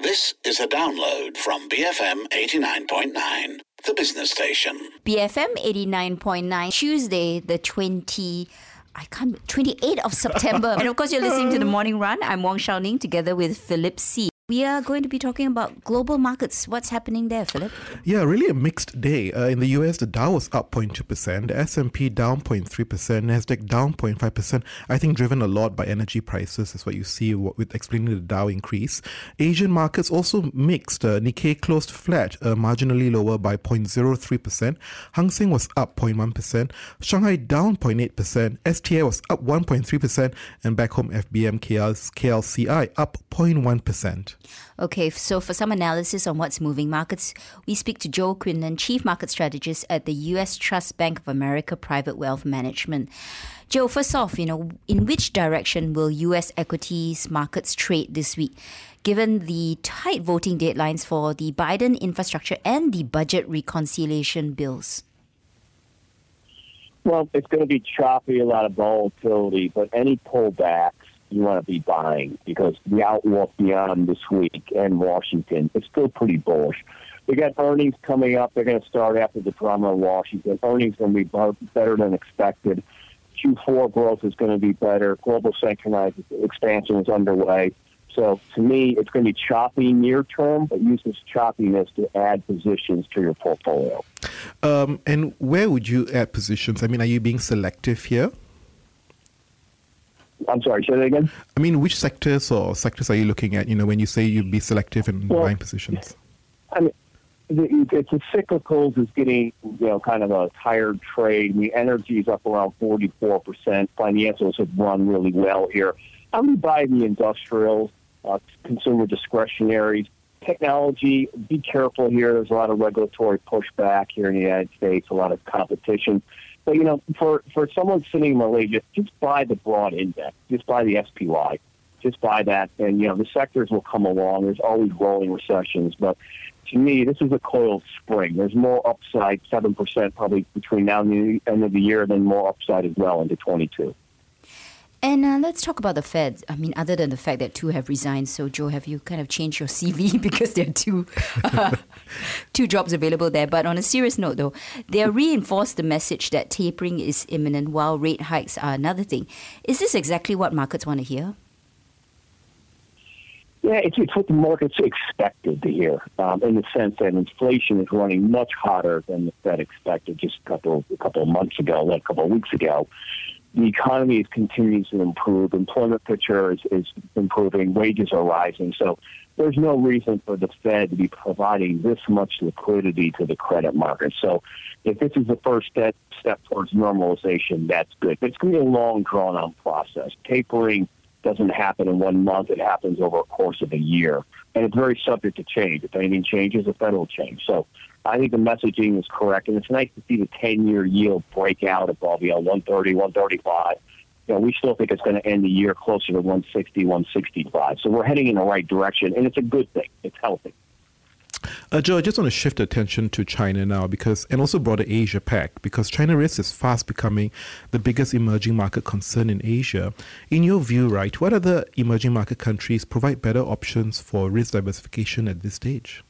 This is a download from BFM 89.9, the business station. BFM 89.9, Tuesday, the 28th of September. And of course, you're listening to The Morning Run. I'm Wong Shao Ning together with Philip C. We are going to be talking about global markets. What's happening there, Philip? Yeah, really a mixed day. In the US, the Dow was up 0.2%, the S&P down 0.3%, Nasdaq down 0.5%. I think driven a lot by energy prices is what you see with explaining the Dow increase. Asian markets also mixed. Nikkei closed flat, marginally lower by 0.03%. Hang Seng was up 0.1%. Shanghai down 0.8%. STI was up 1.3%. And back home, FBM KLCI up 0.1%. Okay, so for some analysis on what's moving markets, we speak to Joe Quinlan, Chief Market Strategist at the U.S. Trust Bank of America Private Wealth Management. Joe, first off, in which direction will U.S. equities markets trade this week, given the tight voting deadlines for the Biden infrastructure and the budget reconciliation bills? Well, it's going to be choppy, a lot of volatility, but any pullbacks you want to be buying because the outlook beyond this week and Washington is still pretty bullish. We got earnings coming up. They're going to start after the drama in Washington. Earnings going to be better than expected. Q4 growth is going to be better. Global synchronized expansion is underway. So to me, it's going to be choppy near term, but use this choppiness to add positions to your portfolio. And where would you add positions? I mean, are you being selective here? I'm sorry, say that again? I mean, which sectors are you looking at, when you say you'd be selective in buying positions? I mean, it's the cyclicals is getting, kind of a tired trade. I mean, energy is up around 44%. Financials have run really well here. I'm going to buy the industrials, consumer discretionaries. Technology, be careful here. There's a lot of regulatory pushback here in the United States, a lot of competition. But, for someone sitting in Malaysia, just buy the broad index. Just buy the SPY. Just buy that. And, the sectors will come along. There's always rolling recessions. But to me, this is a coiled spring. There's more upside, 7% probably between now and the end of the year, then more upside as well into 22. And let's talk about the Fed. I mean, other than the fact that two have resigned. So, Joe, have you kind of changed your CV because there are two jobs available there? But on a serious note, though, they have reinforced the message that tapering is imminent while rate hikes are another thing. Is this exactly what markets want to hear? Yeah, it's what the markets expected to hear, in the sense that inflation is running much hotter than the Fed expected just a couple of months ago, like a couple of weeks ago. The economy continues to improve. Employment picture is improving. Wages are rising. So there's no reason for the Fed to be providing this much liquidity to the credit market. So if this is the first step towards normalization, that's good. But it's going to be a long, drawn-out process. Tapering doesn't happen in 1 month. It happens over a course of a year. And it's very subject to change. If anything changes, the Fed will change. So I think the messaging is correct, and it's nice to see the 10-year yield break out above 130, 135. We still think it's going to end the year closer to 160, 165. So we're heading in the right direction, and it's a good thing. It's healthy. Joe, I just want to shift attention to China now and also broader Asia Pac, because China risk is fast becoming the biggest emerging market concern in Asia. In your view, right, what other emerging market countries provide better options for risk diversification at this stage?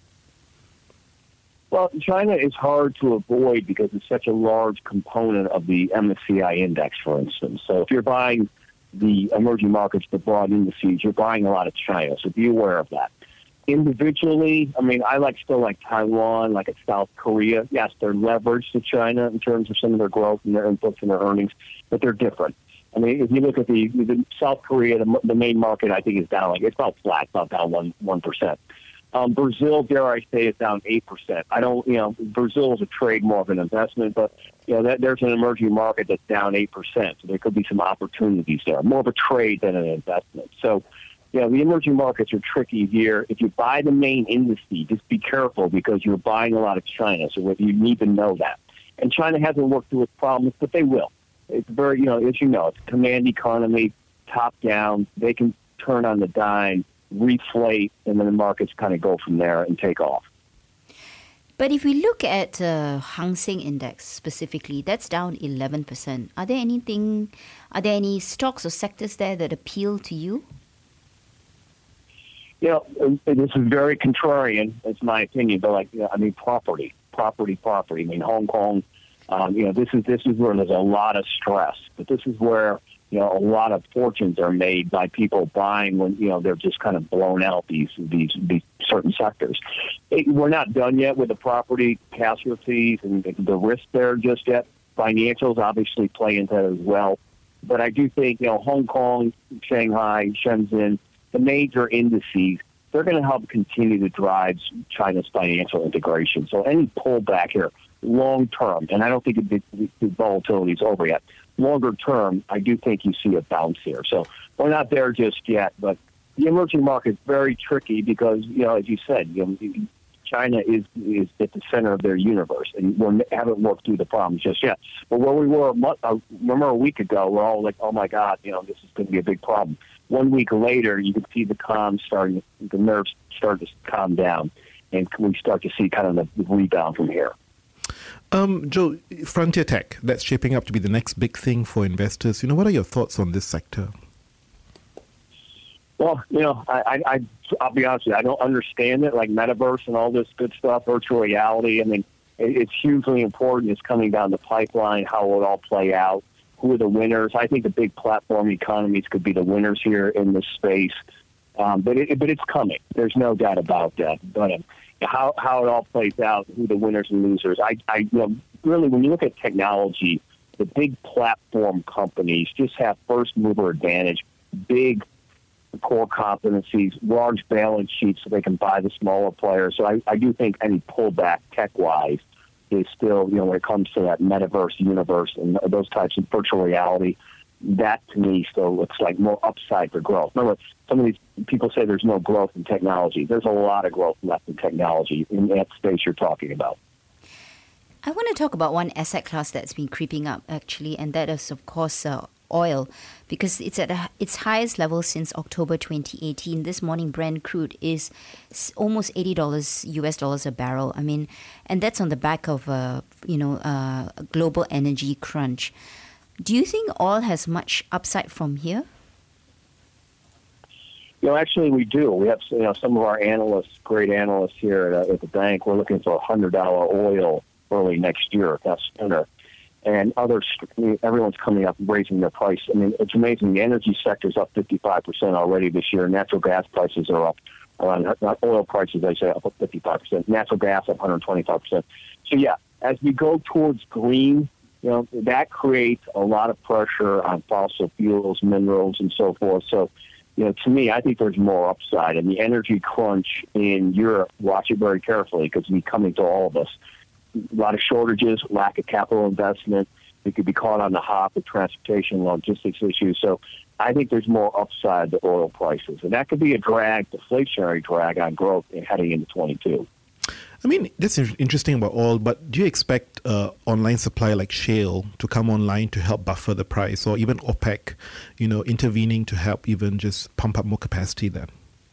Well, China is hard to avoid because it's such a large component of the MSCI index, for instance. So if you're buying the emerging markets, the broad indices, you're buying a lot of China. So be aware of that. Individually, I mean, I still like Taiwan, like South Korea. Yes, they're leveraged to China in terms of some of their growth and their inputs and their earnings, but they're different. I mean, if you look at the South Korea, the main market, I think, is down. It's about flat, about down 1%. Brazil, dare I say, is down 8%. Brazil is a trade, more of an investment, but, there's an emerging market that's down 8%. So there could be some opportunities there, more of a trade than an investment. So, the emerging markets are tricky here. If you buy the main indices, just be careful because you're buying a lot of China. So you need to know that. And China hasn't worked through its problems, but they will. It's very, as you know, it's a command economy, top down. They can turn on the dime, reflate, and then the markets kind of go from there and take off. But if we look at Hang Seng Index specifically, that's down 11%. Are there any stocks or sectors there that appeal to you? This is very contrarian. It's my opinion, but property. I mean, Hong Kong. This is where there's a lot of stress, but this is where a lot of fortunes are made by people buying when they're just kind of blown out these certain sectors. We're not done yet with the property casualties and the risk there just yet. Financials obviously play into that as well, but I do think Hong Kong, Shanghai, Shenzhen, the major indices, they're going to help continue to drive China's financial integration. So any pullback here, long term, and I don't think the volatility is over yet. Longer term, I do think you see a bounce here. So we're not there just yet, but the emerging market is very tricky because, as you said, China is at the center of their universe, and we haven't worked through the problems just yet. But where we were, remember a week ago, we're all like, oh my God, this is going to be a big problem. 1 week later, you can see the nerves start to calm down, and we start to see kind of the rebound from here. Joe, Frontier Tech, that's shaping up to be the next big thing for investors. What are your thoughts on this sector? Well, I'll be honest with you, I don't understand it, like metaverse and all this good stuff, virtual reality. I mean, it's hugely important. It's coming down the pipeline, how it will all play out, who are the winners. I think the big platform economies could be the winners here in this space. But it's coming. There's no doubt about that. But how it all plays out, who the winners and losers. Really, when you look at technology, the big platform companies just have first mover advantage, big core competencies, large balance sheets so they can buy the smaller players. So I do think any pullback tech-wise is still, when it comes to that metaverse universe and those types of virtual reality, that to me still looks like more upside for growth. Remember, some of these people say there's no growth in technology. There's a lot of growth left in technology in that space you're talking about. I want to talk about one asset class that's been creeping up, actually, and that is, of course, oil, because it's at its highest level since October 2018. This morning, Brent crude is almost $80 US dollars a barrel. I mean, and that's on the back of a global energy crunch. Do you think oil has much upside from here? Actually, we do. We have some of our analysts, great analysts here at the bank. We're looking for $100 oil early next year, if that's sooner. And everyone's coming up and raising their price. I mean, it's amazing. The energy sector is up 55% already this year. Natural gas prices are up around, oil prices, I say, up 55%. Natural gas up 125%. So, yeah, as we go towards green, that creates a lot of pressure on fossil fuels, minerals, and so forth. So, to me, I think there's more upside. And the energy crunch in Europe, watch it very carefully because it's coming to all of us. A lot of shortages, lack of capital investment. We could be caught on the hop with transportation, logistics issues. So I think there's more upside to oil prices. And that could be a deflationary drag on growth heading into 22. I mean, that's interesting about oil, but do you expect online supply like shale to come online to help buffer the price, or even OPEC, intervening to help even just pump up more capacity then?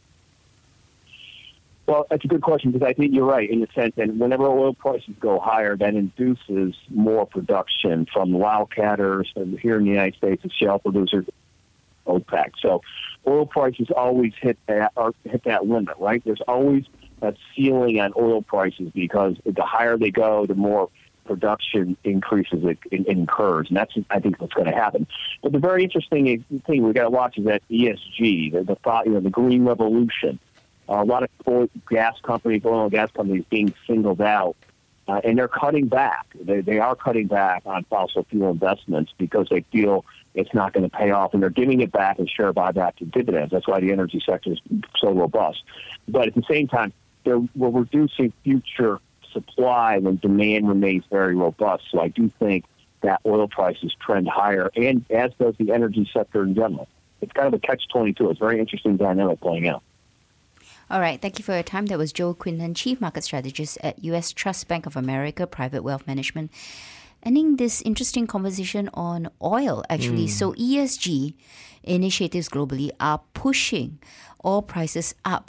Well, that's a good question because I think you're right in the sense that whenever oil prices go higher, that induces more production from wildcatters and here in the United States, the shale producers, OPEC. So oil prices always hit that limit, right? There's always a ceiling on oil prices because the higher they go, the more production increases it incurs, and that's I think what's going to happen. But the very interesting thing we got to watch is that ESG, the green revolution. A lot of oil and gas companies being singled out, and they're cutting back. They are cutting back on fossil fuel investments because they feel it's not going to pay off, and they're giving it back in share buyback and dividends. That's why the energy sector is so robust. But at the same time, we're reducing future supply when demand remains very robust. So I do think that oil prices trend higher, and as does the energy sector in general. It's kind of a catch-22. It's a very interesting dynamic playing out. All right. Thank you for your time. That was Joel Quinlan, Chief Market Strategist at U.S. Trust Bank of America Private Wealth Management. Ending this interesting conversation on oil, actually. So ESG initiatives globally are pushing oil prices up.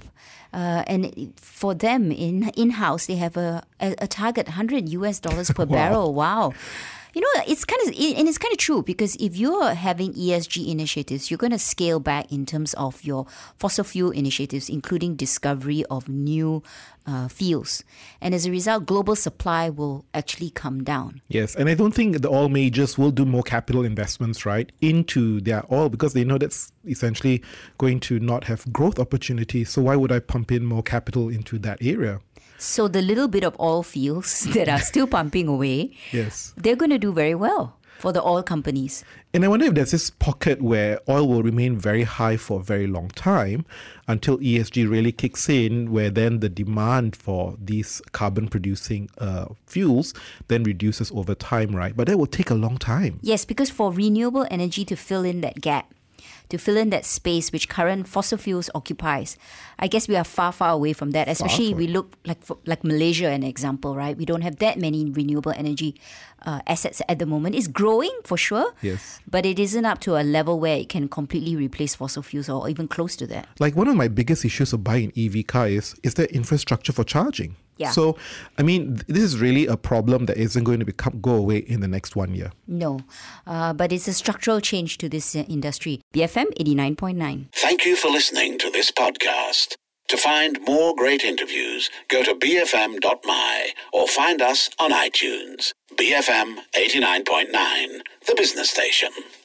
And for them, in-house, they have a target $100 per barrel. Wow. It's kind of true, because if you're having ESG initiatives, you're going to scale back in terms of your fossil fuel initiatives, including discovery of new fields. And as a result, global supply will actually come down. Yes, and I don't think the oil majors will do more capital investments, right, into their oil, because they know that's essentially going to not have growth opportunities. So why would I pump in more capital into that area? So the little bit of oil fields that are still pumping away, yes, they're going to do very well for the oil companies. And I wonder if there's this pocket where oil will remain very high for a very long time until ESG really kicks in, where then the demand for these carbon-producing fuels then reduces over time, right? But that will take a long time. Yes, because for renewable energy to fill in that gap, to fill in that space which current fossil fuels occupies, I guess we are far, far away from that, especially if we look like Malaysia, an example, right? We don't have that many renewable energy assets at the moment. It's growing for sure, yes, but it isn't up to a level where it can completely replace fossil fuels or even close to that. Like, one of my biggest issues of buying an EV car is there infrastructure for charging? Yeah. So, I mean, this is really a problem that isn't going to go away in the next 1 year. No, but it's a structural change to this industry. BFM 89.9. Thank you for listening to this podcast. To find more great interviews, go to bfm.my or find us on iTunes. BFM 89.9, the business station.